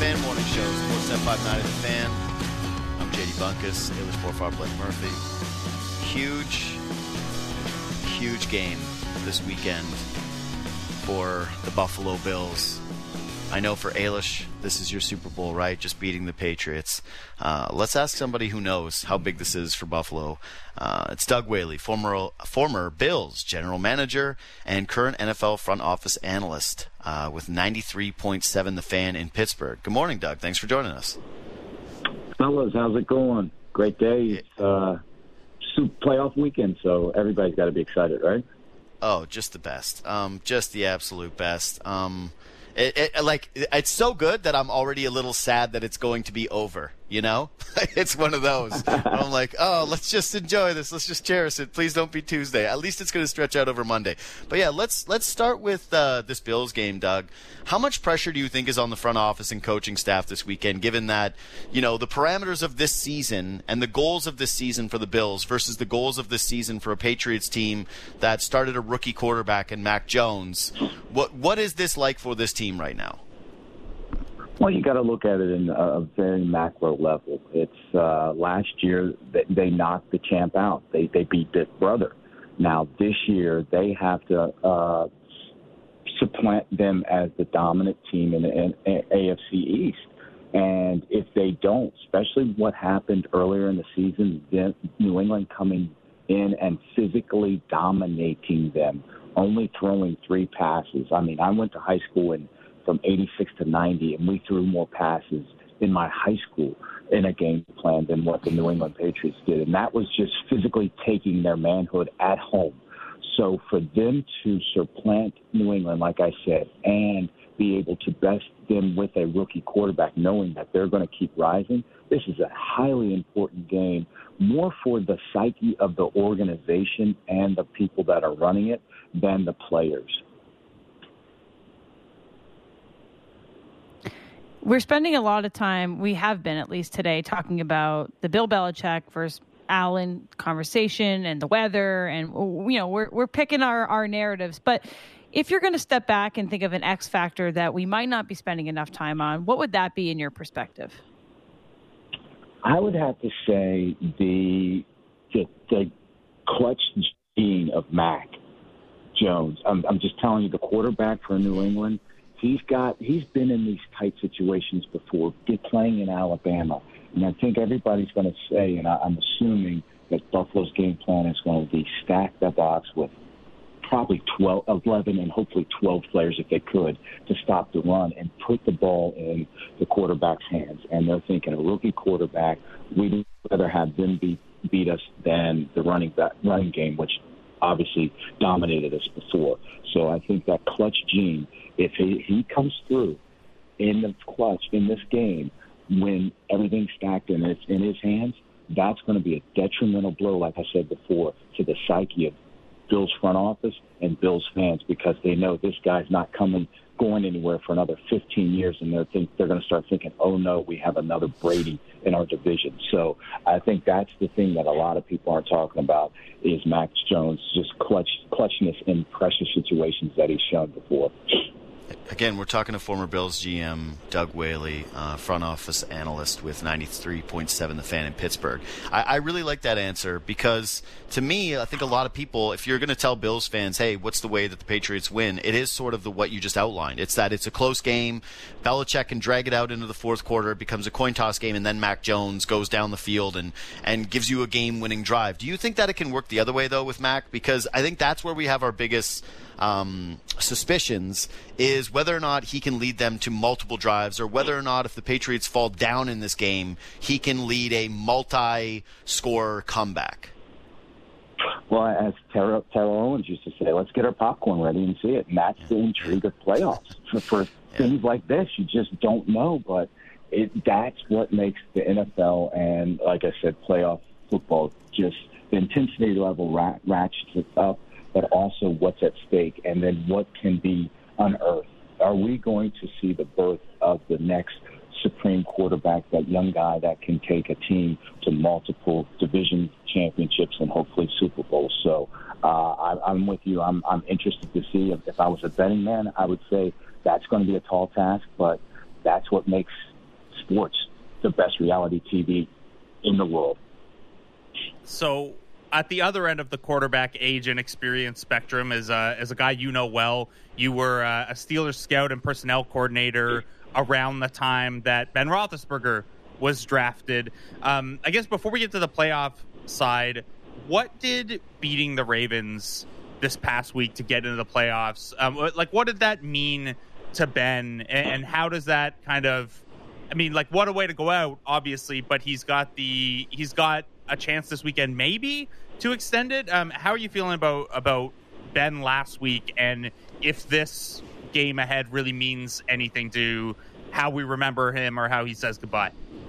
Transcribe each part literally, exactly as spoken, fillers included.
Fan Morning Show, Sports ten fifty-nine The Fan. I'm J D Bunkus, Alias Forfar Blake Murphy. Huge, huge game this weekend for the Buffalo Bills. I know for Alish, this is your Super Bowl, right? Just beating the Patriots. Uh, let's ask somebody who knows how big this is for Buffalo. Uh, it's Doug Whaley, former former Bills general manager and current N F L front office analyst uh, with ninety-three point seven The Fan in Pittsburgh. Good morning, Doug. Thanks for joining us. Fellas, how's it going? Great day. It's uh, playoff weekend, so everybody's got to be excited, right? Oh, just the best. Um, just the absolute best. Um, It, it, like, it's so good that I'm already a little sad that it's going to be over, you know? It's one of those. I'm like, oh, let's just enjoy this. Let's just cherish it. Please don't be Tuesday. At least it's going to stretch out over Monday. But, yeah, let's let's start with uh, this Bills game, Doug. How much pressure do you think is on the front office and coaching staff this weekend, given that, you know, the parameters of this season and the goals of this season for the Bills versus the goals of this season for a Patriots team that started a rookie quarterback in Mac Jones? What What is this like for this team right now? Well, you got to look at it in a very macro level. It's uh, last year they, they knocked the champ out. They they beat Big Brother. Now this year they have to uh, supplant them as the dominant team in the A F C East. And if they don't, especially what happened earlier in the season, then New England coming in and physically dominating them, only throwing three passes. I mean, I went to high school in from eighty-six to ninety, and we threw more passes in my high school in a game plan than what the New England Patriots did. And that was just physically taking their manhood at home. So for them to supplant New England, like I said, and be able to best them with a rookie quarterback, knowing that they're going to keep rising, this is a highly important game, more for the psyche of the organization and the people that are running it than the players. We're spending a lot of time, we have been at least today, talking about the Bill Belichick versus Allen conversation and the weather. And, you know, we're we're picking our, our narratives. But if you're going to step back and think of an X factor that we might not be spending enough time on, what would that be in your perspective? I would have to say the the, the clutch gene of Mac Jones. I'm, I'm just telling you, the quarterback for New England, He's got. He's been in these tight situations before, playing in Alabama, and I think everybody's going to say, and I, I'm assuming that Buffalo's game plan is going to be stack the box with probably twelve, eleven, and hopefully twelve players if they could to stop the run and put the ball in the quarterback's hands. And they're thinking a rookie quarterback, we'd rather have them beat beat us than the running back, running game, which obviously dominated us before. So I think that clutch gene, if he, he comes through in the clutch in this game when everything's stacked and it's in his hands, that's going to be a detrimental blow, like I said before, to the psyche of Bill's front office and Bill's fans, because they know this guy's not coming, going anywhere for another fifteen years, and they're think they're going to start thinking, oh no, we have another Brady in our division. So I think that's the thing that a lot of people aren't talking about is Mac Jones just clutch clutchness in pressure situations that he's shown before. Again, we're talking to former Bills G M Doug Whaley, uh, front office analyst with ninety-three point seven The Fan in Pittsburgh. I, I really like that answer because, to me, I think a lot of people, if you're going to tell Bills fans, hey, what's the way that the Patriots win, it is sort of the what you just outlined. It's that it's a close game. Belichick can drag it out into the fourth quarter. It becomes a coin toss game, and then Mac Jones goes down the field and, and gives you a game-winning drive. Do you think that it can work the other way, though, with Mac? Because I think that's where we have our biggest um, suspicions is whether or not he can lead them to multiple drives, or whether or not if the Patriots fall down in this game, he can lead a multi-score comeback. Well, as Terrell, Terrell Owens used to say, let's get our popcorn ready and see it. And that's the intrigue of playoffs. For, for yeah. things like this, you just don't know. But it, that's what makes the N F L and, like I said, playoff football, just the intensity level rat, ratchets it up, but also what's at stake, and then what can be unearthed. Are we going to see the birth of the next supreme quarterback, that young guy that can take a team to multiple division championships and hopefully Super Bowls? So uh, I, I'm with you. I'm, I'm interested to see. If, if I was a betting man, I would say that's going to be a tall task, but that's what makes sports, the best reality T V in the world. So at the other end of the quarterback age and experience spectrum is uh, as a guy you know well. You were uh, a Steelers scout and personnel coordinator around the time that Ben Roethlisberger was drafted. Um, I guess before we get to the playoff side, what did beating the Ravens this past week to get into the playoffs, um, like what did that mean to Ben, and, and how does that kind of, I mean, like what a way to go out, obviously, but he's got the he's got a chance this weekend maybe to extend it. Um, how are you feeling about about Ben last week, and if this game ahead really means anything to how we remember him or how he says goodbye?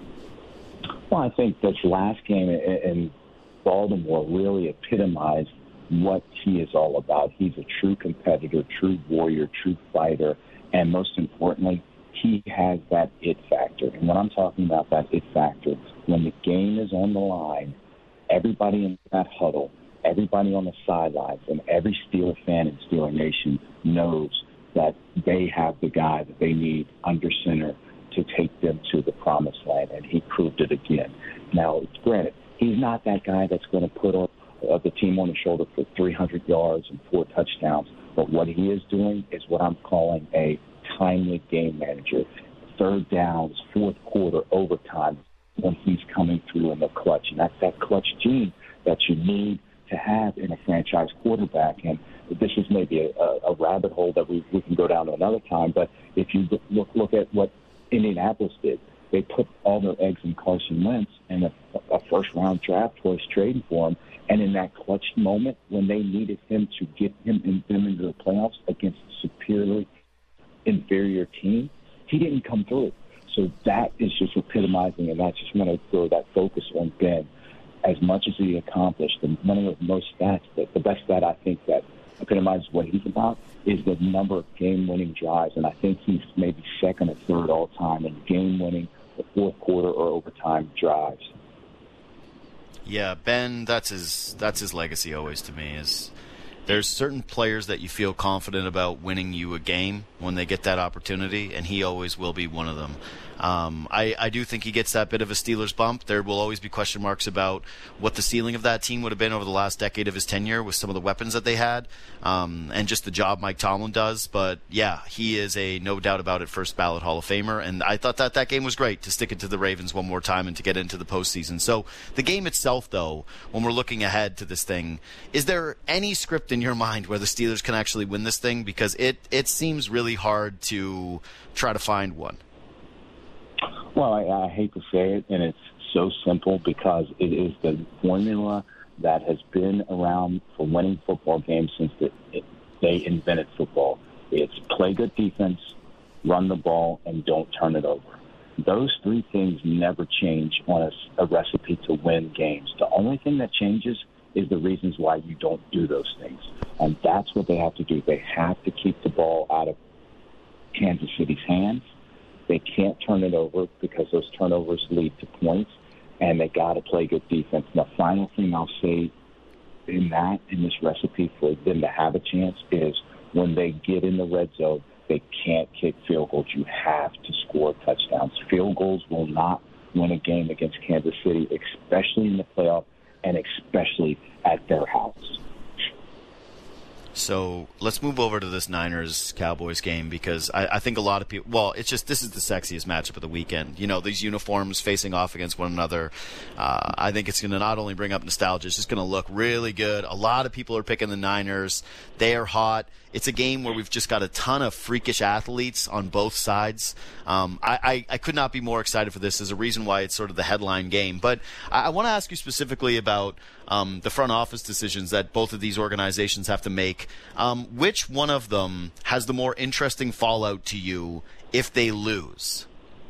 Well, I think this last game in Baltimore really epitomized what he is all about. He's a true competitor, true warrior, true fighter, and most importantly, he has that it factor. And when I'm talking about that it factor, when the game is on the line, everybody in that huddle, everybody on the sidelines, and every Steeler fan in Steeler Nation knows that they have the guy that they need under center to take them to the promised land, and he proved it again. Now, granted, he's not that guy that's going to put uh, the team on his shoulder for three hundred yards and four touchdowns, but what he is doing is what I'm calling a timely game manager. Third downs, fourth quarter, overtime, when he's coming through in the clutch. And that's that clutch gene that you need to have in a franchise quarterback. And this is maybe a, a rabbit hole that we, we can go down to another time, but if you look, look at what Indianapolis did, they put all their eggs in Carson Wentz and a, a first-round draft choice trading for him. And in that clutch moment, when they needed him to get him in, them into the playoffs against a superior, inferior team, he didn't come through. So that is just epitomizing, and I just want to throw that focus on Ben. As much as he accomplished, and one of the most stats, that the best stat I think that epitomizes what he's about is the number of game-winning drives, and I think he's maybe second or third all-time in game-winning, the fourth quarter or overtime drives. Yeah, Ben, that's his that's his legacy always to me. Is there's certain players that you feel confident about winning you a game when they get that opportunity, and he always will be one of them. Um, I, I do think he gets that bit of a Steelers bump. There will always be question marks about what the ceiling of that team would have been over the last decade of his tenure with some of the weapons that they had, um, and just the job Mike Tomlin does. But, yeah, he is a no doubt about it first ballot Hall of Famer, and I thought that that game was great to stick it to the Ravens one more time and to get into the postseason. So the game itself, though, when we're looking ahead to this thing, is there any script in your mind where the Steelers can actually win this thing? Because it, it seems really hard to try to find one. Well, I, I hate to say it, and it's so simple because it is the formula that has been around for winning football games since the, it, they invented football. It's play good defense, run the ball, and don't turn it over. Those three things never change on a, a recipe to win games. The only thing that changes is the reasons why you don't do those things. And that's what they have to do. They have to keep the ball out of Kansas City's hands. They can't turn it over because those turnovers lead to points, and they got to play good defense. And the final thing I'll say in that, in this recipe for them to have a chance, is when they get in the red zone, they can't kick field goals. You have to score touchdowns. Field goals will not win a game against Kansas City, especially in the playoff and especially at their house. So let's move over to this Niners-Cowboys game because I, I think a lot of people – well, it's just this is the sexiest matchup of the weekend. You know, these uniforms facing off against one another. Uh, I think it's going to not only bring up nostalgia, it's just going to look really good. A lot of people are picking the Niners. They are hot. It's a game where we've just got a ton of freakish athletes on both sides. Um, I, I, I could not be more excited for this. There's a reason why it's sort of the headline game. But I, I want to ask you specifically about um, the front office decisions that both of these organizations have to make. Um, which one of them has the more interesting fallout to you if they lose?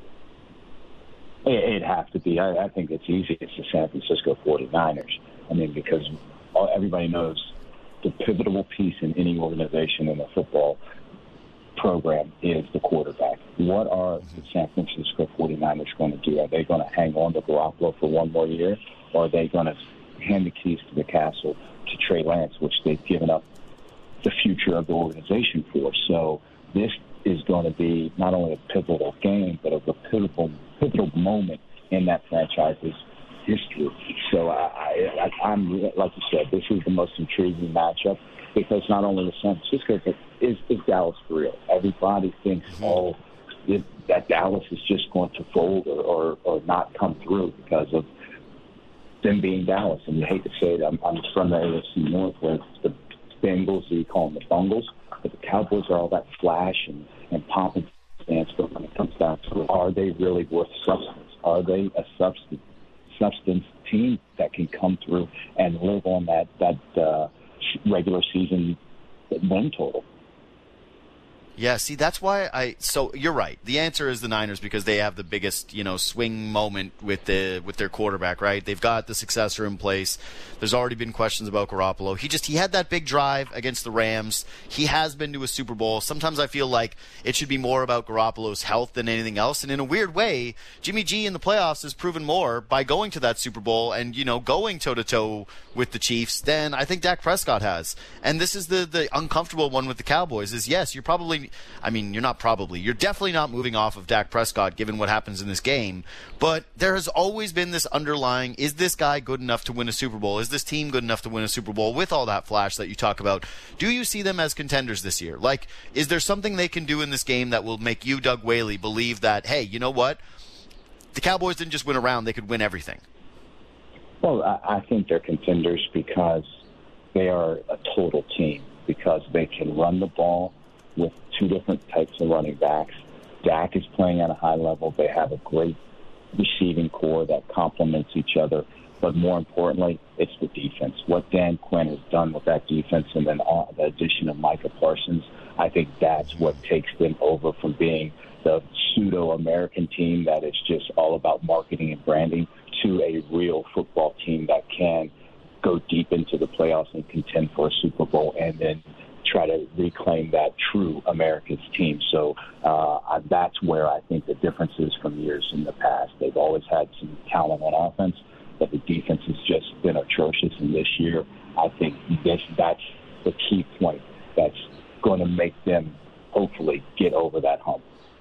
It'd have to be. I, I think it's easy. It's the San Francisco forty-niners. I mean, because all, everybody knows the pivotal piece in any organization in a football program is the quarterback. What are the San Francisco forty-niners going to do? Are they going to hang on to Garoppolo for one more year, or are they going to hand the keys to the castle to Trey Lance, which they've given up the future of the organization for? So this is going to be not only a pivotal game, but a pivotal, pivotal moment in that franchise's history. So I, I, I'm, like you said, this is the most intriguing matchup because not only with San Francisco, but is, is Dallas for real? Everybody thinks, oh, it, that Dallas is just going to fold or, or, or not come through because of them being Dallas. And you hate to say it, I'm, I'm from the A F C North where it's the Bengals, so you call them the Bungles, but the Cowboys are all that flash and, and pomp and stance. But when it comes down to it, are they really worth substance? Are they a substance, substance team that can come through and live on that, that uh, regular season win total? Yeah, see, that's why I. So you're right. The answer is the Niners because they have the biggest, you know, swing moment with the with their quarterback. Right? They've got the successor in place. There's already been questions about Garoppolo. He just he had that big drive against the Rams. He has been to a Super Bowl. Sometimes I feel like it should be more about Garoppolo's health than anything else. And in a weird way, Jimmy G in the playoffs has proven more by going to that Super Bowl and you know going toe to toe with the Chiefs than I think Dak Prescott has. And this is the the uncomfortable one with the Cowboys. Is yes, you're probably. I mean, you're not probably. You're definitely not moving off of Dak Prescott given what happens in this game. But there has always been this underlying, is this guy good enough to win a Super Bowl? Is this team good enough to win a Super Bowl with all that flash that you talk about? Do you see them as contenders this year? Like, is there something they can do in this game that will make you, Doug Whaley, believe that, hey, you know what? The Cowboys didn't just win a round. They could win everything. Well, I, I think they're contenders because they are a total team, because they can run the ball with two different types of running backs. Dak is playing at a high level. They have a great receiving core that complements each other. But more importantly, it's the defense. What Dan Quinn has done with that defense and then the addition of Micah Parsons, I think that's what takes them over from being the pseudo-American team that is just all about marketing and branding to a real football team that can go deep into the playoffs and contend for a Super Bowl and then try to reclaim that true America's team. So uh, that's where I think the difference is from years in the past. They've always had some talent on offense, but the defense has just been atrocious. And this year, I think this, that's the key point that's going to make them hopefully get over that hump.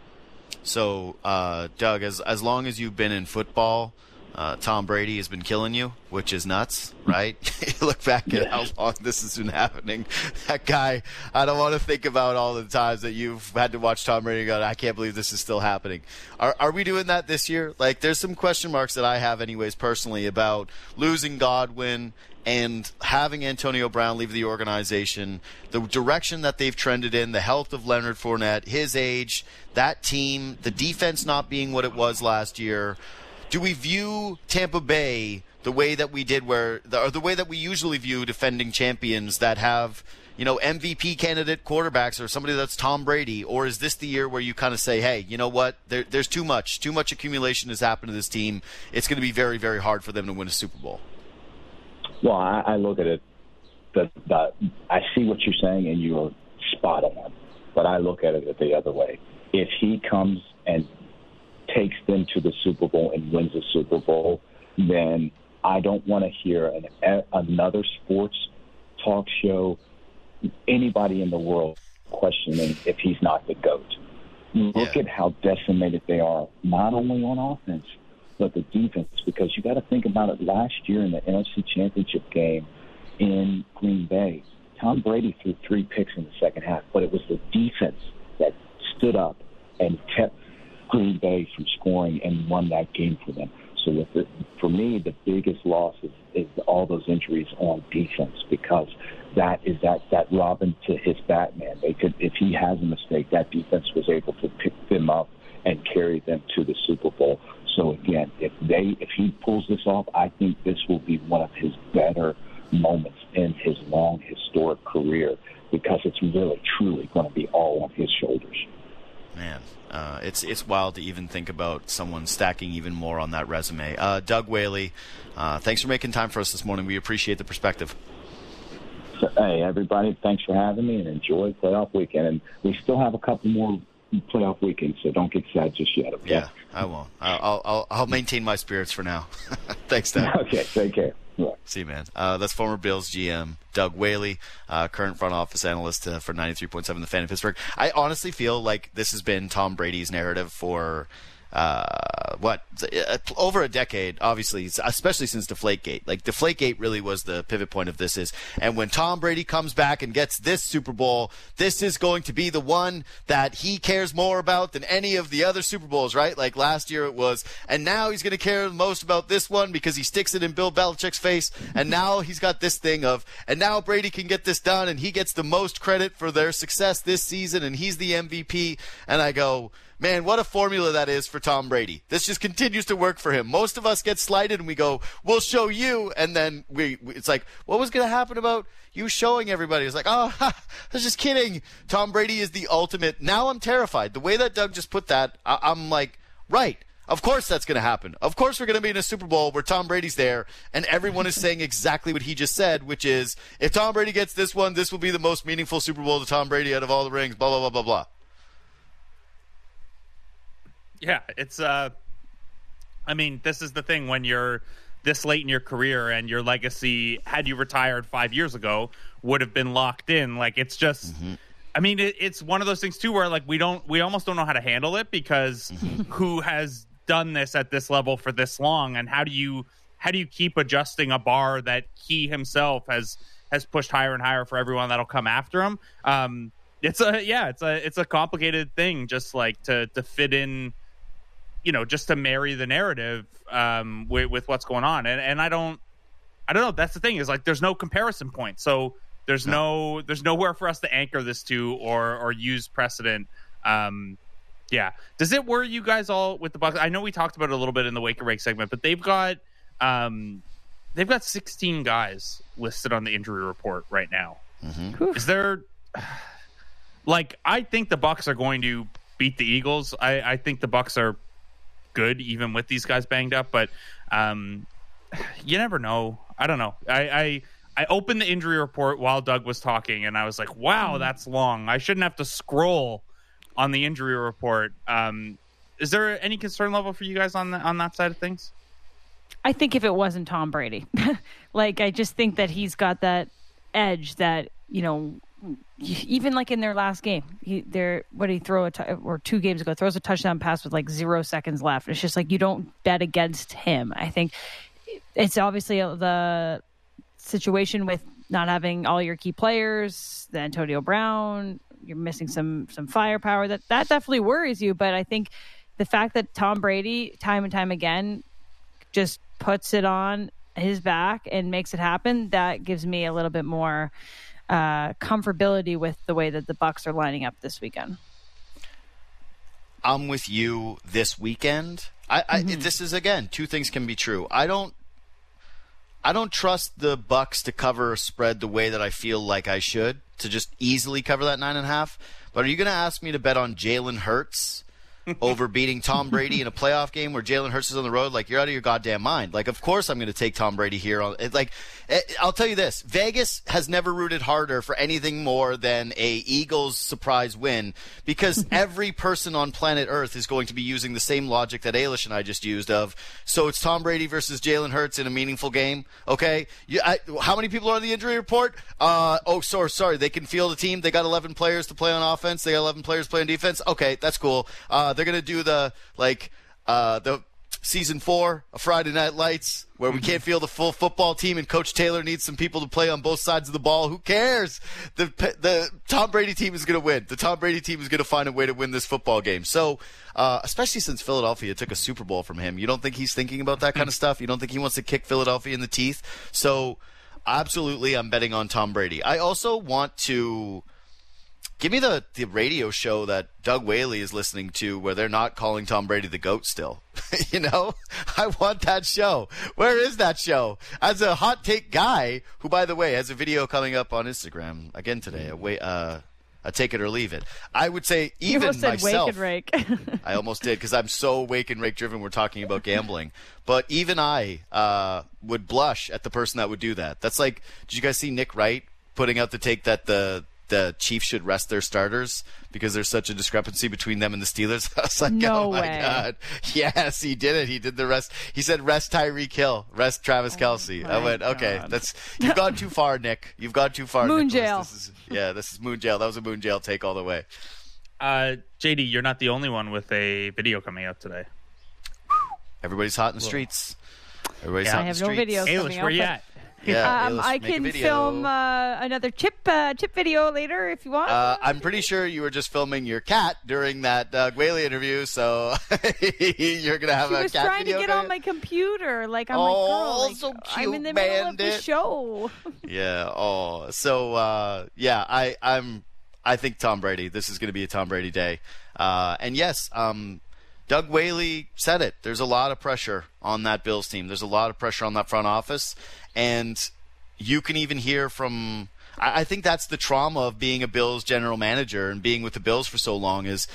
So, uh, Doug, as as long as you've been in football, Uh, Tom Brady has been killing you, which is nuts, right? You look back at how long this has been happening. That guy, I don't want to think about all the times that you've had to watch Tom Brady go, I can't believe this is still happening. Are are we doing that this year? Like, there's some question marks that I have anyways personally about losing Godwin and having Antonio Brown leave the organization, the direction that they've trended in, the health of Leonard Fournette, his age, that team, the defense not being what it was last year. Do we view Tampa Bay the way that we did, where, or the way that we usually view defending champions that have, you know, M V P candidate quarterbacks or somebody that's Tom Brady, or is this the year where you kind of say, hey, you know what, there, there's too much, too much accumulation has happened to this team. It's going to be very, very hard for them to win a Super Bowl. Well, I, I look at it, the, the, I see what you're saying, and you're spot on, but I look at it the other way. If he comes and takes them to the Super Bowl and wins the Super Bowl, then I don't want to hear an, another sports talk show, anybody in the world questioning if he's not the GOAT. Look yeah. at how decimated they are, not only on offense, but the defense, because you got to think about it. Last year in the N F C Championship game in Green Bay, Tom Brady threw three picks in the second half, but it was the defense that stood up and kept Green Bay from scoring and won that game for them. So with the, for me, the biggest loss is, is all those injuries on defense, because that is that, that Robin to his Batman. They could, if he has a mistake, that defense was able to pick them up and carry them to the Super Bowl. So again, if they if he pulls this off, I think this will be one of his better moments in his long historic career, because it's really truly going to be all on his shoulders. Man, uh, it's it's wild to even think about someone stacking even more on that resume. Uh, Doug Whaley, uh, thanks for making time for us this morning. We appreciate the perspective. So, hey, everybody, thanks for having me, and enjoy playoff weekend. And we still have a couple more playoff weekends, so don't get sad just yet, okay? Yeah, I won't. I'll, I'll, I'll maintain my spirits for now. Thanks, Doug. Okay, take care. Bye. See you, man. Uh, that's former Bills G M Doug Whaley, uh, current front office analyst uh, for ninety-three point seven The Fan in Pittsburgh. I honestly feel like this has been Tom Brady's narrative for uh, what over a decade, obviously, especially since Deflategate. Like Deflategate really was the pivot point of this. Is and when Tom Brady comes back and gets this Super Bowl, this is going to be the one that he cares more about than any of the other Super Bowls, right? Like last year it was, and now he's going to care the most about this one because he sticks it in Bill Belichick's face, and now he's got this thing of, and now Brady can get this done, and he gets the most credit for their success this season, and he's the M V P. And I go, man, what a formula that is for Tom Brady. This just continues to work for him. Most of us get slighted and we go, we'll show you. And then we, it's like, what was going to happen about you showing everybody? It's like, oh, ha, I was just kidding. Tom Brady is the ultimate. Now I'm terrified. The way that Doug just put that, I, I'm like, right. Of course that's going to happen. Of course we're going to be in a Super Bowl where Tom Brady's there and everyone is saying exactly what he just said, which is, if Tom Brady gets this one, this will be the most meaningful Super Bowl to Tom Brady out of all the rings, blah, blah, blah, blah, blah. Yeah, it's, uh, I mean, this is the thing when you're this late in your career and your legacy, had you retired five years ago, would have been locked in. Like, it's just, mm-hmm. I mean, it, it's one of those things, too, where, like, we don't, we almost don't know how to handle it because mm-hmm. who has done this at this level for this long, and how do you, how do you keep adjusting a bar that he himself has, has pushed higher and higher for everyone that'll come after him? Um, it's a, yeah, it's a, it's a complicated thing, just like to, to fit in, you know, just to marry the narrative um, with, with what's going on. And and I don't, I don't know. That's the thing is like, there's no comparison point. So there's no, no there's nowhere for us to anchor this to or, or use precedent. Um, yeah. Does it worry you guys all with the Bucs? I know we talked about it a little bit in the Wake and Rake segment, but they've got, um, they've got sixteen guys listed on the injury report right now. Mm-hmm. Is there like, I think the Bucs are going to beat the Eagles. I, I think the Bucs are good even with these guys banged up, but um you never know. I don't know. I, I I opened the injury report while Doug was talking and I was like, wow, that's long. I shouldn't have to scroll on the injury report. Um is there any concern level for you guys on the, on that side of things? I think if it wasn't Tom Brady, like I just think that he's got that edge that, you know, even like in their last game, he there what did he throw a t- or two games ago throws a touchdown pass with like zero seconds left. It's just like you don't bet against him. I think it's obviously the situation with not having all your key players, the Antonio Brown, you're missing some some firepower. That that definitely worries you. But I think the fact that Tom Brady time and time again just puts it on his back and makes it happen, that gives me a little bit more uh, comfortability with the way that the Bucs are lining up this weekend. I'm with you this weekend. I, I mm-hmm. This is, again, two things can be true. I don't I don't trust the Bucs to cover a spread the way that I feel like I should, to just easily cover that nine and a half. But are you going to ask me to bet on Jalen Hurts over beating Tom Brady in a playoff game where Jalen Hurts is on the road? Like, you're out of your goddamn mind. Like, of course I'm going to take Tom Brady here. On it, like, it, I'll tell you this. Vegas has never rooted harder for anything more than a Eagles surprise win, because every person on planet Earth is going to be using the same logic that Ailish and I just used of, so it's Tom Brady versus Jalen Hurts in a meaningful game, okay? You, I, how many people are on the injury report? Uh, oh, sorry, sorry. They can field a team. They got eleven players to play on offense. They got eleven players to play on defense. Okay, that's cool. Uh, they're going to do the, like, uh, the season four of Friday Night Lights where we can't field a full football team and Coach Taylor needs some people to play on both sides of the ball. Who cares? The the Tom Brady team is going to win. The Tom Brady team is going to find a way to win this football game. So, uh, especially since Philadelphia took a Super Bowl from him, you don't think he's thinking about that kind of stuff? You don't think he wants to kick Philadelphia in the teeth? So, absolutely, I'm betting on Tom Brady. I also want to give me the, the radio show that Doug Whaley is listening to where they're not calling Tom Brady the GOAT still. You know? I want that show. Where is that show? As a hot take guy, who, by the way, has a video coming up on Instagram again today, a, way, uh, a take it or leave it. I would say even you almost said myself. Wake and Rake. I almost did, because I'm so Wake and Rake driven. We're talking about gambling. But even I uh, would blush at the person that would do that. That's like, did you guys see Nick Wright putting out the take that the the Chiefs should rest their starters because there's such a discrepancy between them and the Steelers. I was like, No oh my way. God. Yes, he did it. He did the rest. He said, rest Tyreek Hill, rest Travis Kelce. I my went, okay, God. that's, you've gone too far, Nick. You've gone too far. Moon Nicholas. jail. This is, yeah, this is moon jail. That was a moon jail take all the way. Uh, J D, you're not the only one with a video coming out today. Everybody's hot in the streets. Everybody's Yeah. hot I in have the no streets. videos Ailish, coming where out. you but- at? Yeah, Um, Ailish, I make a can video. film uh, another chip uh, chip video later if you want. Uh, I'm pretty sure you were just filming your cat during that uh, Gwaley interview, so you're gonna have she a was cat trying to video get going? on my computer. Like I'm Oh, like, girl, like, so I'm in the cute, middle of the Bandit. show. Yeah. Oh, so uh, yeah, I I'm I think Tom Brady. This is going to be a Tom Brady day, uh, and yes, um, Doug Whaley said it. There's a lot of pressure on that Bills team. There's a lot of pressure on that front office, and you can even hear from. I, I think that's the trauma of being a Bills general manager and being with the Bills for so long is.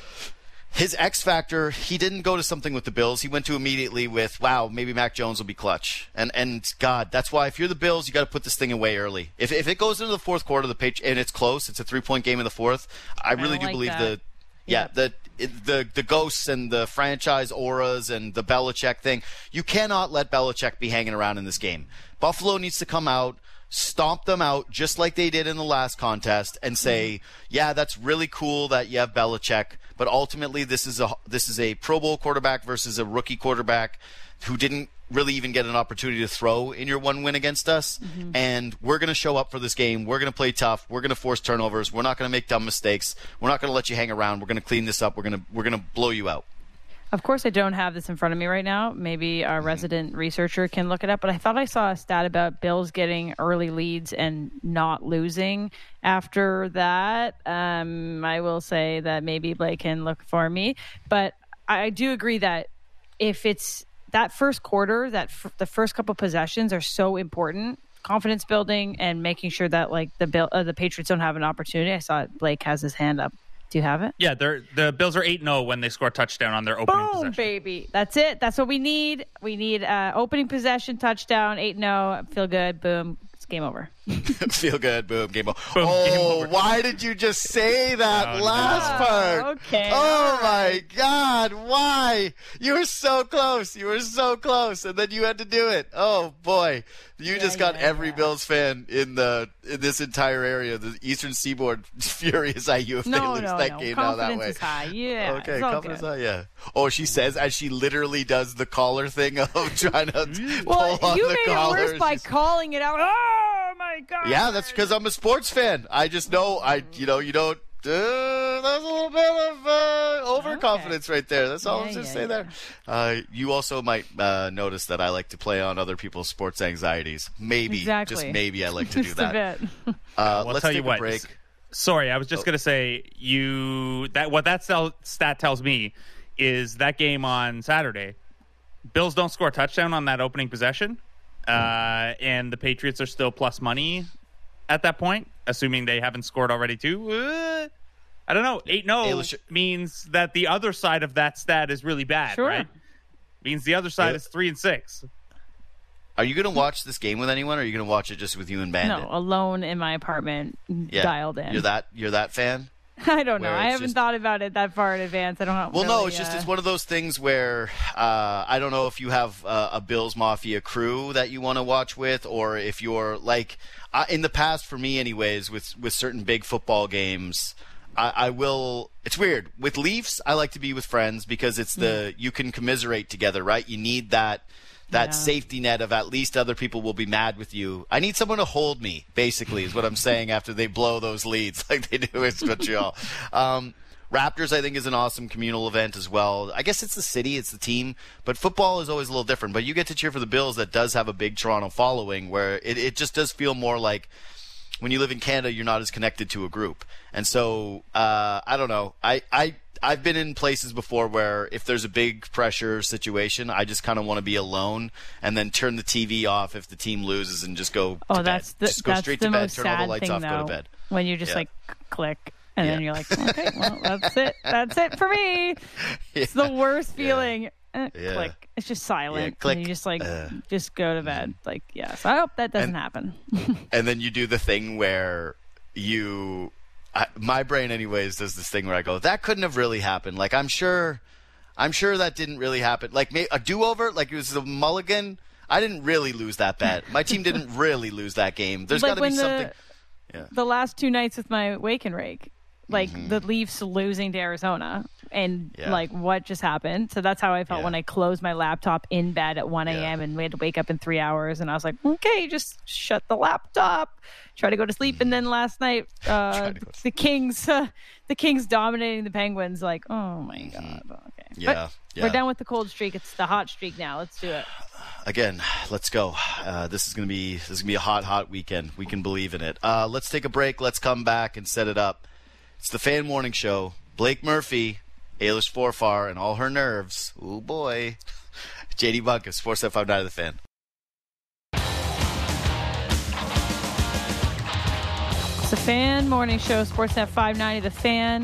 His X factor, he didn't go to something with the Bills. He went to immediately with, wow, maybe Mac Jones will be clutch. And and God, that's why if you're the Bills, you got to put this thing away early. If if it goes into the fourth quarter, the page and it's close, it's a three point game in the fourth. I really don't do like believe that. the yeah the the the ghosts and the franchise auras and the Belichick thing. You cannot let Belichick be hanging around in this game. Buffalo needs to come out. Stomp them out just like they did in the last contest and say, yeah, that's really cool that you have Belichick, but ultimately this is a this is a Pro Bowl quarterback versus a rookie quarterback who didn't really even get an opportunity to throw in your one win against us. Mm-hmm. And we're going to show up for this game. We're going to play tough. We're going to force turnovers. We're not going to make dumb mistakes. We're not going to let you hang around. We're going to clean this up. We're going to we're going to blow you out. Of course, I don't have this in front of me right now. Maybe our resident researcher can look it up. But I thought I saw a stat about Bills getting early leads and not losing after that. Um, I will say that maybe Blake can look for me. But I do agree that if it's that first quarter, that f- the first couple possessions are so important. Confidence building and making sure that like the Bill, uh, the Patriots don't have an opportunity. I saw Blake has his hand up. Do you have it? Yeah, they're, the Bills are eight and oh when they score a touchdown on their opening Boom, possession. baby. That's it. That's what we need. We need uh, opening possession, touchdown, eight and oh. Feel good. Boom. It's game over. Feel good. Boom. Game over. Boom, oh, game over. why did you just say that Oh, last no. part? Okay, Oh, all my right. God. Why? You were so close. You were so close. And then you had to do it. Oh, boy. You Yeah, just got yeah, every yeah. Bills fan in the in this entire area, the Eastern Seaboard, furious at you if No, they lose no, that no. game now that Confidence way. is high. Yeah. Okay, it's all confidence good. high, yeah. Oh, she says as she literally does the collar thing of trying to Well, pull on you the made collar. it worse by She's- calling it out. Oh, my God. Yeah, that's because I'm a sports fan. I just know I, you know, you don't. Uh, that's a little bit of uh, overconfidence right there. That's all Yeah, I'm just yeah, saying there. Uh, you also might uh, notice that I like to play on other people's sports anxieties. Maybe, Exactly. just maybe, I like to do Just that. a bit. Uh, Well, let's tell take you a what. break. Sorry, I was Oh. just gonna say you that what that sell, stat tells me is that game on Saturday, Bills don't score a touchdown on that opening possession, uh, and the Patriots are still plus money at that point, assuming they haven't scored already too. Uh, I don't know. Eight no Ailish- means that the other side of that stat is really bad, Sure. right? Means the other side Yeah. is three and six. Are you going to watch this game with anyone, or are you going to watch it just with you and Bandit? No, alone in my apartment, yeah. dialed in. You're that. You're that fan. I don't know. where I it's haven't just- thought about it that far in advance. I don't know. Well, no, really, it's just uh, it's one of those things where uh, I don't know if you have uh, a Bills Mafia crew that you want to watch with, or if you're like uh, in the past for me, anyways, with with certain big football games. I, I will. It's weird with Leafs. I like to be with friends because it's the you can commiserate together, right? You need that that Yeah. safety net of at least other people will be mad with you. I need someone to hold me. Basically, is what I'm saying after they blow those leads like they do in Montreal. Um, Raptors, I think, is an awesome communal event as well. I guess it's the city, it's the team, but football is always a little different. But you get to cheer for the Bills that does have a big Toronto following where it, it just does feel more like when you live in Canada, you're not as connected to a group. And so, uh, I don't know. I, I, I've been in places before where if there's a big pressure situation, I just kind of want to be alone and then turn the T V off if the team loses and just go Oh, to that's bed. the, just go that's straight the to bed, most turn all sad the lights thing, off, though, go to bed. when you just Yeah. like click and then Yeah. you're like, okay, well, that's it. That's it for me. It's the worst feeling. Eh, Yeah. Click. It's just silent. Yeah, click. And you just like Uh. just go to bed. Like, yes. I hope that doesn't And- happen. And then you do the thing where you, I, my brain anyways does this thing where I go, that couldn't have really happened. Like I'm sure, I'm sure that didn't really happen. Like a do-over, like it was a mulligan. I didn't really lose that bet. My team didn't really lose that game. There's like got to be the, something. Yeah. The last two nights with my wake and rake, like mm-hmm. the Leafs losing to Arizona, and yeah. like what just happened. So that's how I felt yeah. when I closed my laptop in bed at one a.m. Yeah. and we had to wake up in three hours. And I was like, okay, just shut the laptop, try to go to sleep. Mm-hmm. And then last night, uh, the Kings, uh, the Kings dominating the Penguins. Like, oh my mm-hmm. god. Okay, yeah, but yeah. we're done with the cold streak. It's the hot streak now. Let's do it. Again, let's go. Uh, this is gonna be this is gonna be a hot, hot weekend. We can believe in it. Uh, let's take a break. Let's come back and set it up. It's the Fan Morning Show. Blake Murphy, Ailish Forfar, and all her nerves. Ooh boy, J D Bunkus, Sports F five nine of the Fan. It's the Fan Morning Show, Sportsnet five ninety, The Fan.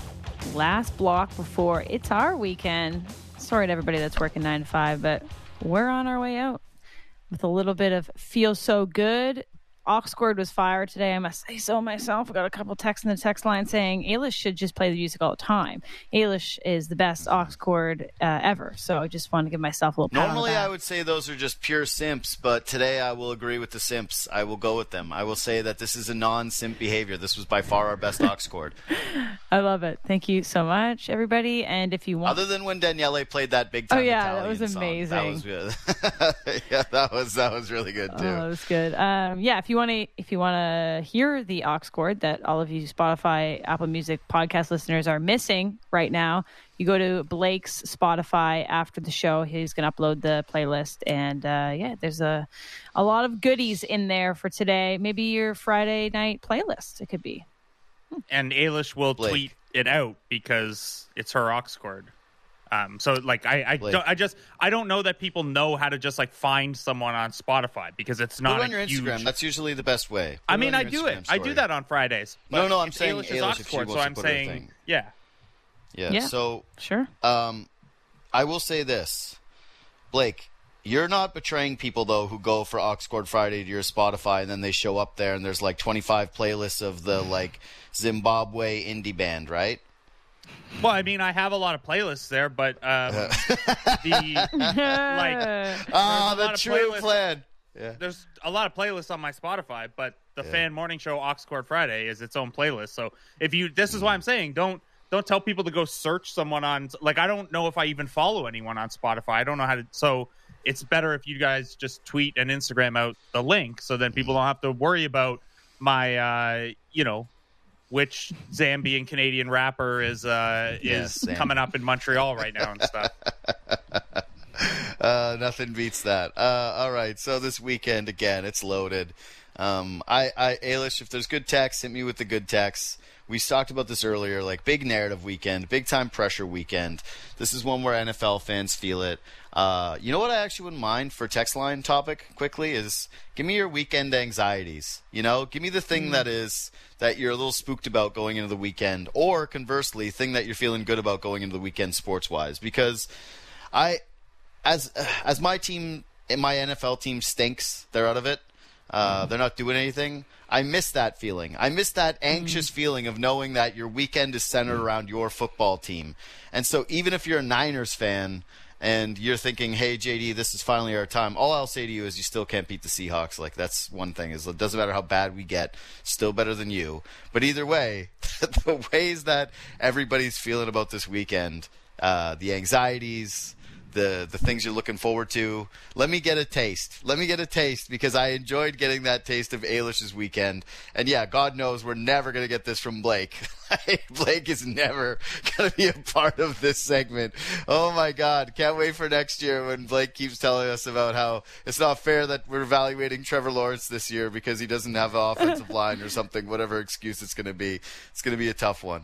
Last block before it's our weekend. Sorry to everybody that's working nine to five, but we're on our way out with a little bit of feel so good. Oxcord was fired today. I must say so myself. I got a couple texts in the text line saying Ailish should just play the music all the time. Ailish is the best Oxcord uh, ever. So I just wanted to give myself a little pat. Normally I would say those are just pure simps, but today I will agree with the simps. I will go with them. I will say that this is a non-simp behavior. This was by far our best Oxcord. I love it. Thank you so much, everybody. And if you want, other than when Daniele played that big time, oh yeah, Italian that was amazing. Song. That was good. yeah, that was that was really good too. Oh, that was good. Um, yeah, if you want to, if you want to hear the Oxcord that all of you Spotify, Apple Music podcast listeners are missing right now, you go to Blake's Spotify after the show. He's going to upload the playlist, and uh, yeah, there's a a lot of goodies in there for today. Maybe your Friday night playlist. It could be. And Ailish will Blake. tweet it out because it's her Oxcord. Um, so like I I, don't, I just I don't know that people know how to just like find someone on Spotify because it's not Put it on a your huge... Instagram. That's usually the best way. Put I it mean, on I your do Instagram it. I do story. that on Fridays. No, no, I'm it's saying Ailish's Ailish if she Oxcord, wants so to I'm put her saying thing. yeah. yeah. Yeah. So Sure. um, I will say this, Blake. You're not betraying people, though, who go for Oxcord Friday to your Spotify, and then they show up there, and there's like twenty-five playlists of the like Zimbabwe indie band, right? Well, I mean, I have a lot of playlists there, but um, the like Ah, a the lot of true playlists- plan. Yeah. there's a lot of playlists on my Spotify, but the Yeah. Fan Morning Show Oxcord Friday is its own playlist. So if you, this is why I'm saying don't don't tell people to go search someone on. Like I don't know if I even follow anyone on Spotify. I don't know how to. So it's better if you guys just tweet and Instagram out the link, so then people don't have to worry about my, uh, you know, which Zambian Canadian rapper is uh, Yes, is Sam. coming up in Montreal right now and stuff. Uh, nothing beats that. Uh, all right, so this weekend again, it's loaded. Um, I, I, Ailish, if there's good text, hit me with the good text. We talked about this earlier, like big narrative weekend, big time pressure weekend. This is one where N F L fans feel it. Uh, you know what I actually wouldn't mind for text line topic quickly is give me your weekend anxieties. You know, give me the thing mm. that is that you're a little spooked about going into the weekend, or conversely, thing that you're feeling good about going into the weekend sports wise. Because I, as as my team, my N F L team stinks, they're out of it. Uh, they're not doing anything. I miss that feeling. I miss that anxious mm. feeling of knowing that your weekend is centered around your football team. And so even if you're a Niners fan and you're thinking, hey, J D, this is finally our time, all I'll say to you is you still can't beat the Seahawks. Like, that's one thing. Is it doesn't matter how bad we get, still better than you. But either way, the ways that everybody's feeling about this weekend, uh, the anxieties, the the things you're looking forward to. Let me get a taste. Let me get a taste because I enjoyed getting that taste of Ailish's weekend. And yeah, God knows we're never going to get this from Blake. Blake is never going to be a part of this segment. Oh my God. Can't wait for next year when Blake keeps telling us about how it's not fair that we're evaluating Trevor Lawrence this year because he doesn't have an offensive line or something, whatever excuse it's going to be. It's going to be a tough one.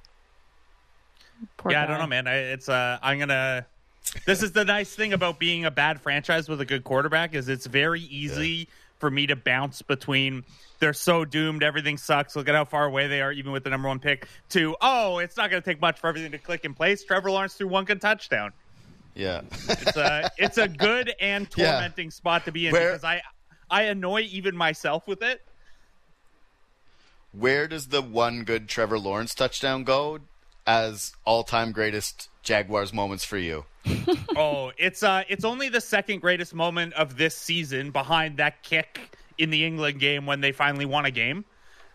Poor yeah, guy. I don't know, man. I, it's uh, I'm going to... This is the nice thing about being a bad franchise with a good quarterback is it's very easy yeah. for me to bounce between they're so doomed, everything sucks, look at how far away they are even with the number one pick, to, oh, it's not going to take much for everything to click in place. Trevor Lawrence threw one good touchdown. Yeah. it's, a, it's a good and tormenting yeah. spot to be in Where, because I, I annoy even myself with it. where does the one good Trevor Lawrence touchdown go as all-time greatest Jaguars moments for you? oh, it's uh, it's only the second greatest moment of this season behind that kick in the England game when they finally won a game.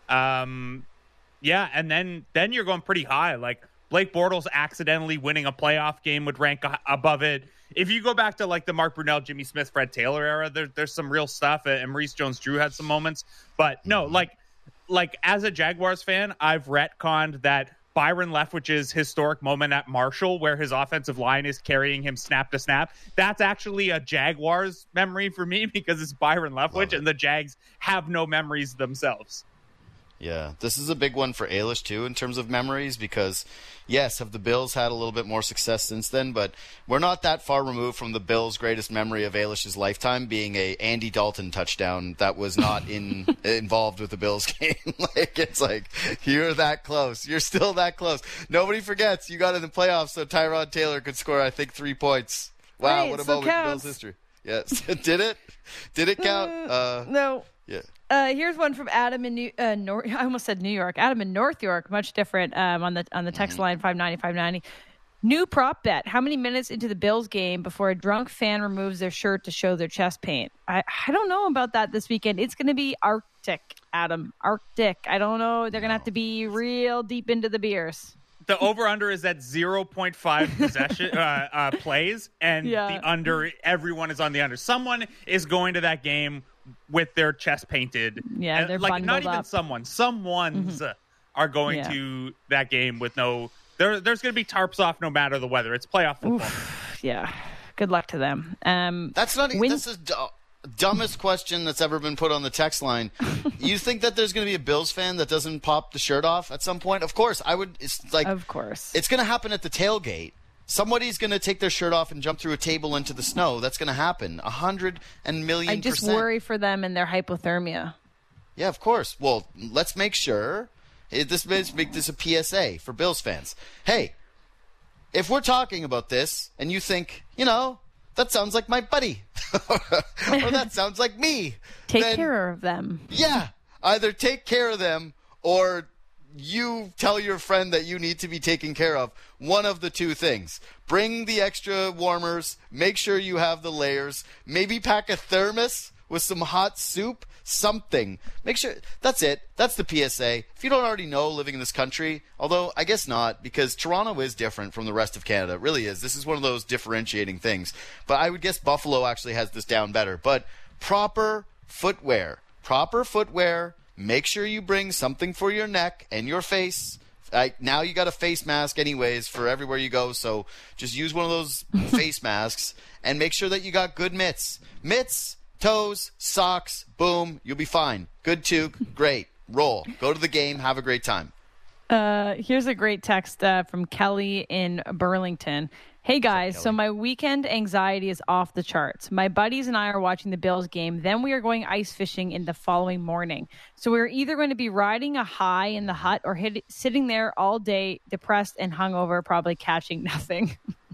Um, yeah, and then then you're going pretty high. Like Blake Bortles accidentally winning a playoff game would rank a- above it. If you go back to like the Mark Brunell, Jimmy Smith, Fred Taylor era, there, there's some real stuff. And Maurice Jones-Drew had some moments. But no, like like as a Jaguars fan, I've retconned that Byron Leftwich's historic moment at Marshall where his offensive line is carrying him snap to snap. That's actually a Jaguars memory for me because it's Byron Leftwich and the Jags have no memories themselves. Yeah, this is a big one for Ailish, too, in terms of memories, because, yes, have the Bills had a little bit more success since then, but we're not that far removed from the Bills' greatest memory of Ailish's lifetime being a Andy Dalton touchdown that was not in involved with the Bills game. Like, it's like, you're that close. You're still that close. Nobody forgets you got in the playoffs so Tyrod Taylor could score, I think, three points. Wow, right, what a so moment in counts. Bills history. Yes. Did it? Did it count? Uh, no. Yeah. Uh, here's one from Adam in New, uh, Nor- I almost said New York. Adam in North York, much different. Um, on the on the text Mm-hmm. line five ninety five ninety. New prop bet: how many minutes into the Bills game before a drunk fan removes their shirt to show their chest paint? I I don't know about that this weekend. It's going to be Arctic, Adam. Arctic. I don't know. They're going to have to be real deep into the beers. The over-under is at zero point five possession uh, uh, plays, and Yeah. the under, everyone is on the under. Someone is going to that game with their chest painted. Yeah, and, they're like not bundled even up. someone. Someone's uh, are going Yeah. to that game with no. There, there's going to be tarps off no matter the weather. It's playoff football. Oof, yeah. Good luck to them. Um, That's not. Win- That's the d- dumbest question that's ever been put on the text line. You think that there's going to be a Bills fan that doesn't pop the shirt off at some point? Of course, I would. It's like of course. it's going to happen at the tailgate. Somebody's going to take their shirt off and jump through a table into the snow. That's going to happen. A hundred and million. I just percent. worry for them and their hypothermia. Yeah, of course. Well, let's make sure. eh, This let's make this a P S A for Bills fans. Hey, if we're talking about this and you think, you know, that sounds like my buddy, or that sounds like me, Take then, care of them. Yeah, either take care of them or you tell your friend that you need to be taken care of. One of the two things. Bring the extra warmers. Make sure you have the layers. Maybe pack a thermos with some hot soup. Something. Make sure. That's it. That's the P S A. If you don't already know living in this country, although I guess not, because Toronto is different from the rest of Canada. It really is. This is one of those differentiating things. But I would guess Buffalo actually has this down better. But proper footwear. Proper footwear. Make sure you bring something for your neck and your face. I, now you got a face mask anyways for everywhere you go, so just use one of those face masks and make sure that you got good mitts. Mitts, toes, socks, boom, you'll be fine. Good toque, great. Roll. Go to the game, have a great time. Uh, here's a great text uh, from Kelly in Burlington. Hey guys, so my weekend anxiety is off the charts. My buddies and I are watching the Bills game. Then we are going ice fishing in the following morning. So we're either going to be riding a high in the hut or hit, sitting there all day, depressed and hungover, probably catching nothing.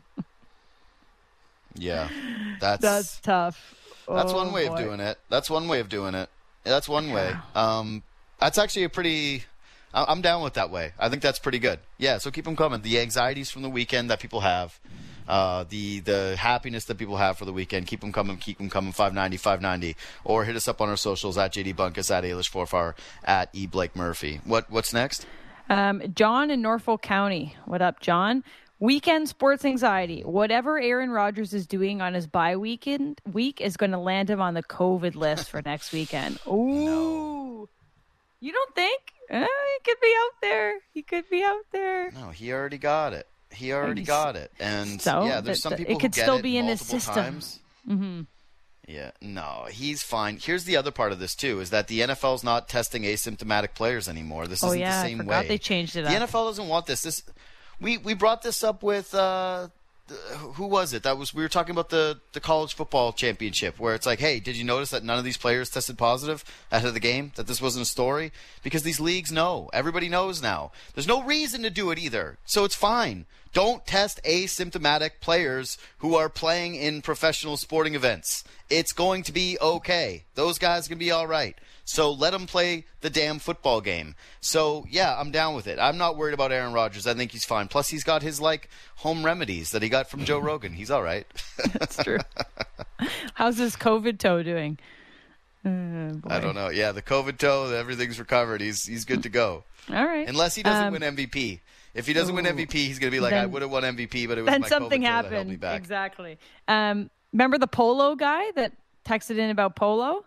Yeah, that's That's tough. that's Oh, one way boy. of doing it. That's one way of doing it. That's one way. Um, that's actually a pretty. I- I'm down with that way. I think that's pretty good. Yeah, so keep them coming. The anxieties from the weekend that people have, uh, the the happiness that people have for the weekend, keep them coming. Keep them coming. five ninety, five ninety, or hit us up on our socials at J D Bunkus, at Ailish Forfar, at E Blake Murphy. What what's next? Um, John in Norfolk County. What up, John? Weekend sports anxiety. Whatever Aaron Rodgers is doing on his bye weekend week is going to land him on the COVID list for next weekend. Ooh. You don't think? Uh, he could be out there. He could be out there. No, he already got it. He already He's- got it. And So, yeah, there's that- some that- people it could who get still it be in his multiple system. times. Mm-hmm. Yeah, no, he's fine. Here's the other part of this too: is that the N F L is not testing asymptomatic players anymore. This Oh, isn't yeah, I the same forgot way. they changed it the up. N F L doesn't want this. This we we brought this up with uh, who was it? That was we were talking about the the college football championship, where it's like, hey, did you notice that none of these players tested positive ahead of the game? That this wasn't a story because these leagues know. Everybody knows now. There's no reason to do it either, so it's fine. Don't test asymptomatic players who are playing in professional sporting events. It's going to be okay. Those guys are going to be all right. So let them play the damn football game. So, yeah, I'm down with it. I'm not worried about Aaron Rodgers. I think he's fine. Plus, he's got his, like, home remedies that he got from Joe Rogan. He's all right. That's true. How's his COVID toe doing? Oh, I don't know. Yeah, the COVID toe, everything's recovered. He's he's good to go. All right. Unless he doesn't um, win M V P. If he doesn't ooh, win M V P, he's going to be like, then, I would have won M V P, but it was then my something COVID toe happened. that held me back. Exactly. Um, remember the polo guy that texted in about polo?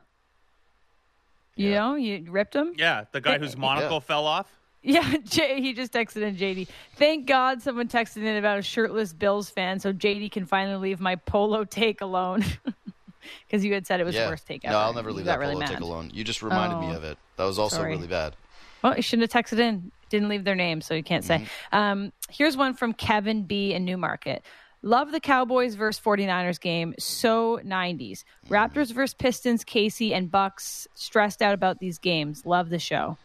You Yeah. know, you ripped him? Yeah, the guy whose monocle Yeah. fell off. Yeah, Jay, he just texted in J D. Thank God someone texted in about a shirtless Bills fan so J D can finally leave my polo take alone. Because you had said it was Yeah. the worst take No, ever. I'll never You leave got that really polo mad. take alone. You just reminded Oh, me of it. That was also sorry. really bad. Well, you shouldn't have texted in. Didn't leave their name, so you can't say. Mm-hmm. Um, here's one from Kevin B. in Newmarket. Love the Cowboys versus 49ers game. So nineties. Raptors versus Pistons, Casey and Bucks. Stressed out about these games. Love the show.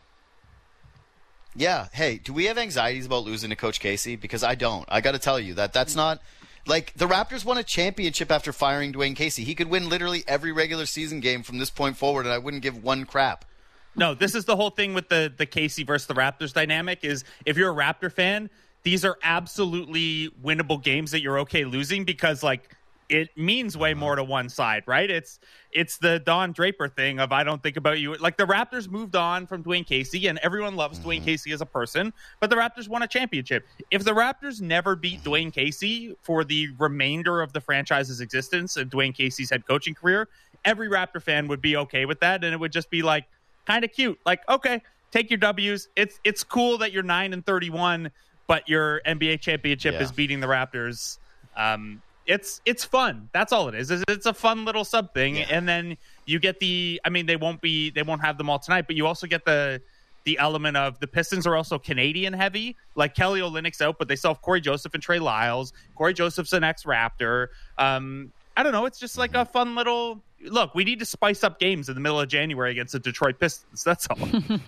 Yeah. Hey, do we have anxieties about losing to Coach Casey? Because I don't. I got to tell you that that's not like the Raptors won a championship after firing Dwayne Casey. He could win literally every regular season game from this point forward, and I wouldn't give one crap. No, this is the whole thing with the the Casey versus the Raptors dynamic is if you're a Raptor fan, these are absolutely winnable games that you're okay losing because like it means way more to one side, right? It's it's the Don Draper thing of I don't think about you. Like the Raptors moved on from Dwayne Casey and everyone loves mm-hmm. Dwayne Casey as a person, but the Raptors won a championship. If the Raptors never beat Dwayne Casey for the remainder of the franchise's existence and Dwayne Casey's head coaching career, every Raptor fan would be okay with that and it would just be like kind of cute. Like, okay, take your W's. It's it's cool that you're nine and thirty-one, but your N B A championship yeah. is beating the Raptors. Um, it's it's fun. That's all it is. It's a fun little sub thing, yeah. and then you get the. I mean, they won't be. They won't have them all tonight, but you also get the the element of the Pistons are also Canadian heavy. Like Kelly Olynyk's out, but they still have Corey Joseph and Trey Lyles. Corey Joseph's an ex-Raptor. Um, I don't know. It's just like mm-hmm. a fun little. Look, we need to spice up games in the middle of January against the Detroit Pistons. That's all.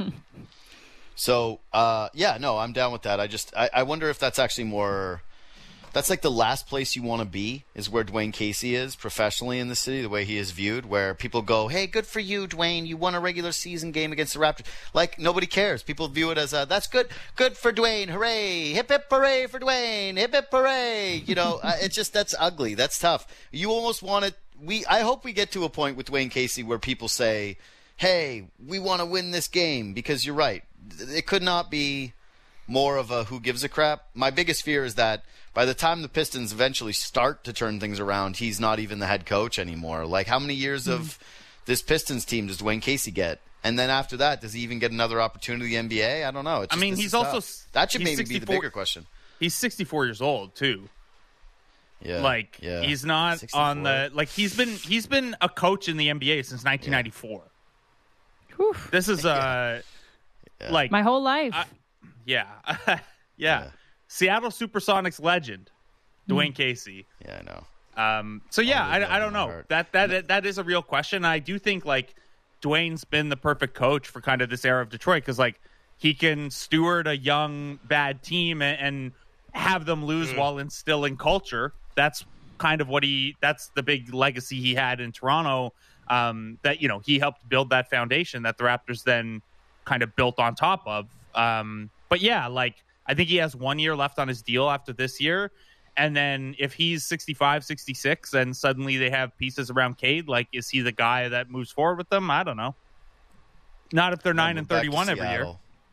So, uh, yeah, no, I'm down with that. I just, I, I wonder if that's actually more, that's like the last place you want to be is where Dwayne Casey is professionally in the city, the way he is viewed, where people go, hey, good for you, Dwayne. You won a regular season game against the Raptors. Like, nobody cares. People view it as, a, that's good, good for Dwayne. Hooray. Hip, hip, hooray for Dwayne. Hip, hip, hooray. You know, uh, it's just, that's ugly. That's tough. You almost want it. We, I hope we get to a point with Dwayne Casey where people say, hey, we want to win this game because you're right. It could not be more of a who gives a crap. My biggest fear is that by the time the Pistons eventually start to turn things around, he's not even the head coach anymore. Like, how many years mm. of this Pistons team does Dwayne Casey get? And then after that, does he even get another opportunity in the N B A? I don't know. It's just, I mean, he's also tough. That should maybe be the bigger question. He's sixty-four years old too. Yeah, like yeah. he's not sixty-four. On the like he's been he's been a coach in the N B A since nineteen ninety-four. Yeah. This is uh yeah. like my whole life. I, yeah. yeah, yeah. Seattle SuperSonics legend, Dwayne mm. Casey. Yeah, I know. Um, so yeah, I, I don't know. That that that is a real question. I do think like Dwayne's been the perfect coach for kind of this era of Detroit because like he can steward a young bad team and, and have them lose mm. while instilling culture. That's kind of what he. That's the big legacy he had in Toronto. Um, that you know he helped build that foundation that the Raptors then kind of built on top of. Um, but yeah, like I think he has one year left on his deal after this year. And then if he's sixty-five, sixty-six, and suddenly they have pieces around Cade, like, is he the guy that moves forward with them? I don't know. Not if they're yeah, nine and thirty-one every year.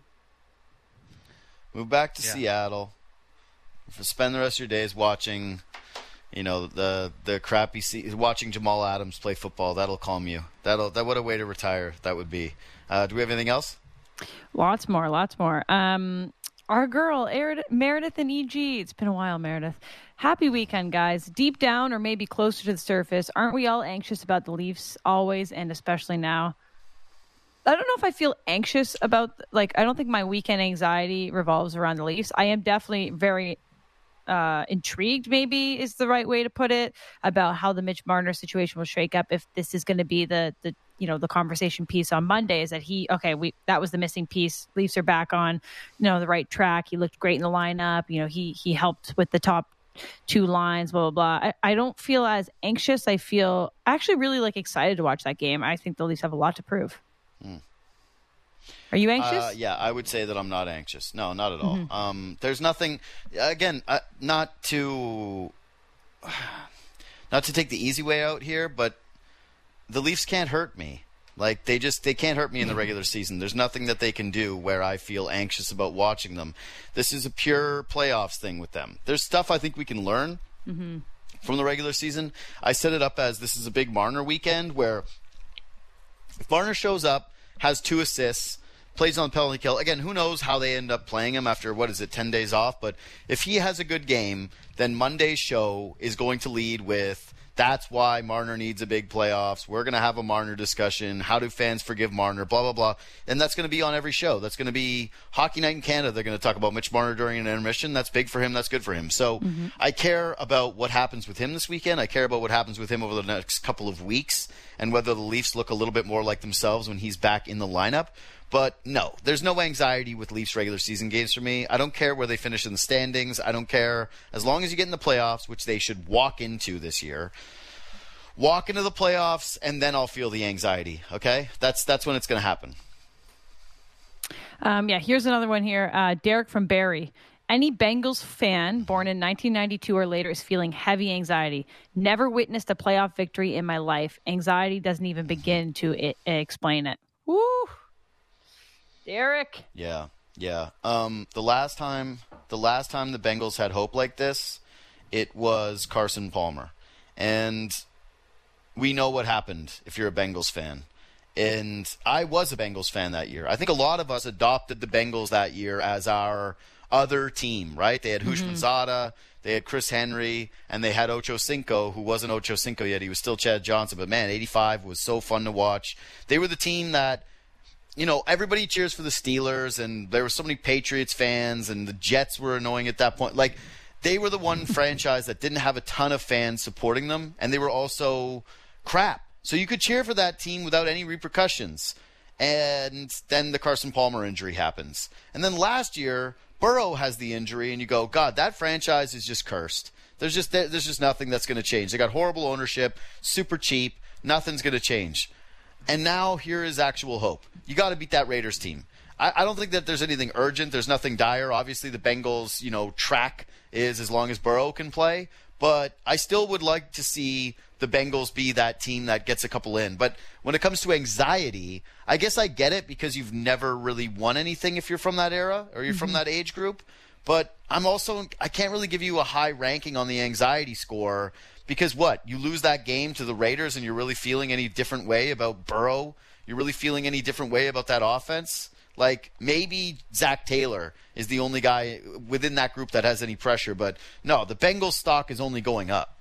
Move back to yeah. Seattle. Spend the rest of your days watching, you know, the the crappy se- watching Jamal Adams play football. That'll calm you. That'll that what a way to retire that would be. Uh, do we have anything else? Lots more, lots more. Um, Our girl, Meredith and E G. It's been a while, Meredith. Happy weekend, guys. Deep down or maybe closer to the surface, aren't we all anxious about the Leafs always and especially now? I don't know if I feel anxious about, like, I don't think my weekend anxiety revolves around the Leafs. I am definitely very uh, intrigued, maybe is the right way to put it, about how the Mitch Marner situation will shake up if this is going to be the, the you know, the conversation piece on Monday is that he, okay, we, that was the missing piece. Leafs are back on, you know, the right track. He looked great in the lineup. You know, he, he helped with the top two lines, blah, blah, blah. I, I don't feel as anxious. I feel actually really like excited to watch that game. I think the Leafs have a lot to prove. Mm. Are you anxious? Uh, yeah, I would say that I'm not anxious. No, not at all. Mm-hmm. Um, there's nothing, again, uh, not to, not to take the easy way out here, but the Leafs can't hurt me. Like, they just, they can't hurt me in the regular season. There's nothing that they can do where I feel anxious about watching them. This is a pure playoffs thing with them. There's stuff I think we can learn mm-hmm. from the regular season. I set it up as this is a big Marner weekend where if Marner shows up, has two assists, plays on the penalty kill. Again, who knows how they end up playing him after, what is it, ten days off? But if he has a good game, then Monday's show is going to lead with, that's why Marner needs a big playoffs. We're going to have a Marner discussion. How do fans forgive Marner? Blah, blah, blah. And that's going to be on every show. That's going to be Hockey Night in Canada. They're going to talk about Mitch Marner during an intermission. That's big for him. That's good for him. So mm-hmm. I care about what happens with him this weekend. I care about what happens with him over the next couple of weeks and whether the Leafs look a little bit more like themselves when he's back in the lineup. But no, there's no anxiety with Leafs regular season games for me. I don't care where they finish in the standings. I don't care. As long as you get in the playoffs, which they should walk into this year, walk into the playoffs, and then I'll feel the anxiety, okay? That's that's when it's going to happen. Um, yeah, here's another one here. Uh, Derek from Barrie. Any Bengals fan born in nineteen ninety-two or later is feeling heavy anxiety. Never witnessed a playoff victory in my life. Anxiety doesn't even begin to I- explain it. Woo! Derek. Yeah, yeah. Um, the last time, the last time the Bengals had hope like this, it was Carson Palmer, and we know what happened if you're a Bengals fan. And I was a Bengals fan that year. I think a lot of us adopted the Bengals that year as our other team, right? They had mm-hmm. Hushmanzada, they had Chris Henry, and they had Ocho Cinco, who wasn't Ocho Cinco yet. He was still Chad Johnson. But, man, eighty-five was so fun to watch. They were the team that, you know, everybody cheers for the Steelers, and there were so many Patriots fans, and the Jets were annoying at that point. Like, they were the one franchise that didn't have a ton of fans supporting them, and they were also crap. So you could cheer for that team without any repercussions. And then the Carson Palmer injury happens. And then last year, Burrow has the injury, and you go, God, that franchise is just cursed. There's just there's just nothing that's going to change. They got horrible ownership, super cheap, nothing's going to change. And now here is actual hope. You got to beat that Raiders team. I, I don't think that there's anything urgent. There's nothing dire. Obviously, the Bengals, you know, track is as long as Burrow can play. But I still would like to see the Bengals be that team that gets a couple in. But when it comes to anxiety, I guess I get it because you've never really won anything if you're from that era or you're mm-hmm. from that age group. But I'm also – I can't really give you a high ranking on the anxiety score because what? You lose that game to the Raiders and you're really feeling any different way about Burrow? You're really feeling any different way about that offense? Like, maybe Zach Taylor is the only guy within that group that has any pressure. But, no, the Bengals stock is only going up.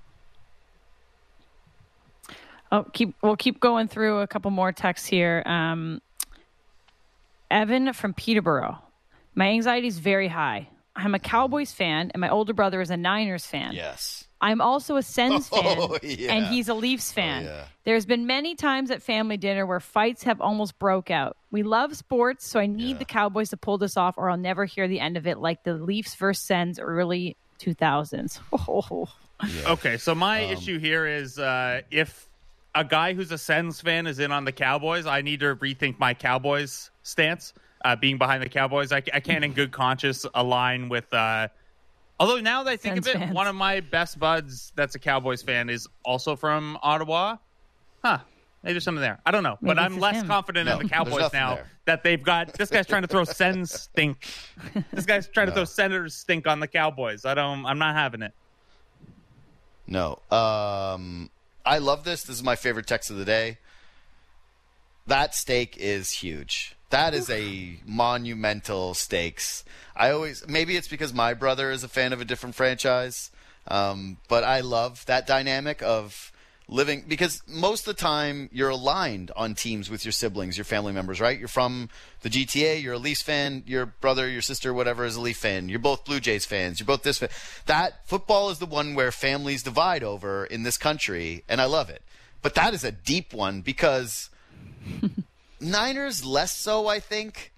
Oh, keep we'll keep going through a couple more texts here. Um, Evan from Peterborough. My anxiety is very high. I'm a Cowboys fan, and my older brother is a Niners fan. Yes. I'm also a Sens fan, oh, yeah. and he's a Leafs fan. Oh, yeah. There's been many times at family dinner where fights have almost broke out. We love sports, so I need yeah. the Cowboys to pull this off, or I'll never hear the end of it like the Leafs versus Sens early two thousands. Oh. Yeah. Okay, so my um, issue here is uh, if a guy who's a Sens fan is in on the Cowboys, I need to rethink my Cowboys stance, uh, being behind the Cowboys. I, I can't in good conscience align with... Uh, although now that I think Sens of it, fans. one of my best buds that's a Cowboys fan is also from Ottawa. Huh. Maybe there's something there. I don't know. Maybe but I'm it's less him. confident No, in the there's Cowboys nothing now there. that they've got... This guy's trying to throw Sens stink. This guy's trying to No. throw Senators stink on the Cowboys. I don't... I'm not having it. No. Um, I love this. This is my favorite text of the day. That steak is huge. That is a monumental stakes. I always, maybe it's because my brother is a fan of a different franchise, um, but I love that dynamic of living, because most of the time you're aligned on teams with your siblings, your family members, right? You're from the G T A, you're a Leafs fan, your brother, your sister, whatever is a Leaf fan. You're both Blue Jays fans. You're both this fan. That football is the one where families divide over in this country, and I love it. But that is a deep one because Niners less so, I think.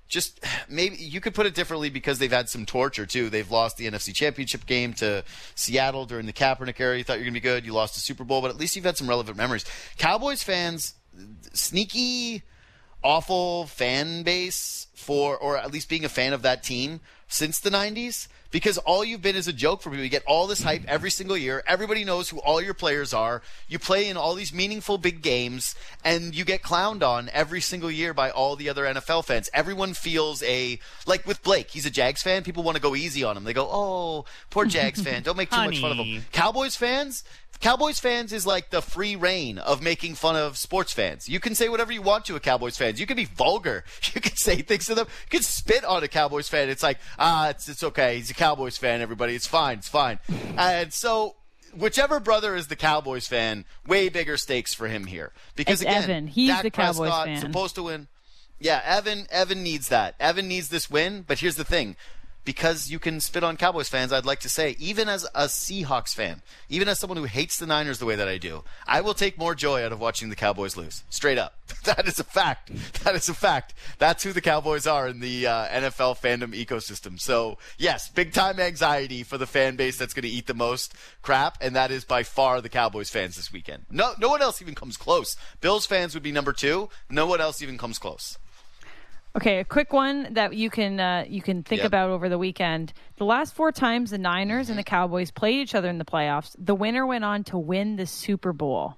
just maybe you could put it differently because they've had some torture too. They've lost the N F C Championship game to Seattle during the Kaepernick era. You thought you were going to be good. You lost the Super Bowl, but at least you've had some relevant memories. Cowboys fans, sneaky, awful fan base for, or at least being a fan of that team since the nineties. Because all you've been is a joke for people. You get all this hype every single year. Everybody knows who all your players are. You play in all these meaningful big games, and you get clowned on every single year by all the other N F L fans. Everyone feels a – like with Blake, he's a Jags fan. People want to go easy on him. They go, oh, poor Jags fan. Don't make too much fun of him. Cowboys fans – Cowboys fans is like the free reign of making fun of sports fans. You can say whatever you want to a Cowboys fan. You can be vulgar. You can say things to them. You can spit on a Cowboys fan. It's like, ah, it's it's okay. He's a Cowboys fan, everybody. It's fine. It's fine. And so whichever brother is the Cowboys fan, way bigger stakes for him here. Because, it's again, Evan. He's Dak the Cowboys Prescott, fan. Supposed to win. Yeah, Evan, Evan needs that. Evan needs this win. But here's the thing. Because you can spit on Cowboys fans, I'd like to say, even as a Seahawks fan, even as someone who hates the Niners the way that I do, I will take more joy out of watching the Cowboys lose. Straight up. That is a fact. That is a fact. That's who the Cowboys are in the uh, N F L fandom ecosystem. So, yes, big-time anxiety for the fan base that's going to eat the most crap, and that is by far the Cowboys fans this weekend. No, no one else even comes close. Bills fans would be number two. No one else even comes close. Okay, a quick one that you can uh, you can think Yep. about over the weekend. The last four times the Niners and the Cowboys played each other in the playoffs, the winner went on to win the Super Bowl.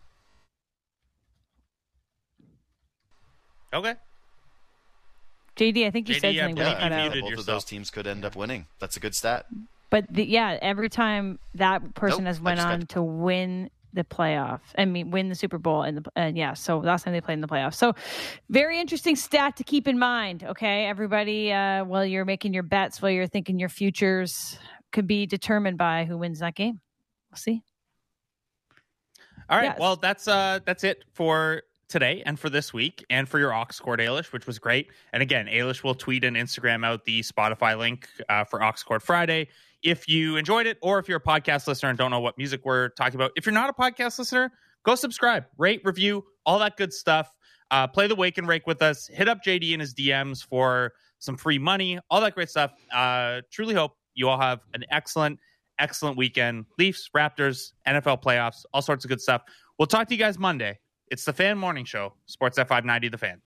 Okay. J D, I think you J D, said yeah, something, yeah, but Yeah, I cut you out. muted both of yourself. those teams could end up winning. That's a good stat. But the, yeah, every time that person Nope, has I went just on got- to win the playoff, I mean, win the Super Bowl, and the and yeah, so last time they played in the playoffs. So, very interesting stat to keep in mind. Okay, everybody, uh, while you're making your bets, while you're thinking your futures could be determined by who wins that game. We'll see. All right. Yes. Well, that's uh that's it for today and for this week and for your aux cord Ailish, which was great. And again, Ailish will tweet and Instagram out the Spotify link uh, for aux cord Friday. If you enjoyed it, or if you're a podcast listener and don't know what music we're talking about, if you're not a podcast listener, go subscribe, rate, review, all that good stuff. Uh, play the Wake and Rake with us. Hit up J D in his D Ms for some free money, all that great stuff. Uh, truly hope you all have an excellent, excellent weekend. Leafs, Raptors, N F L playoffs, all sorts of good stuff. We'll talk to you guys Monday. It's the Fan Morning Show, Sports F five ninety, The Fan.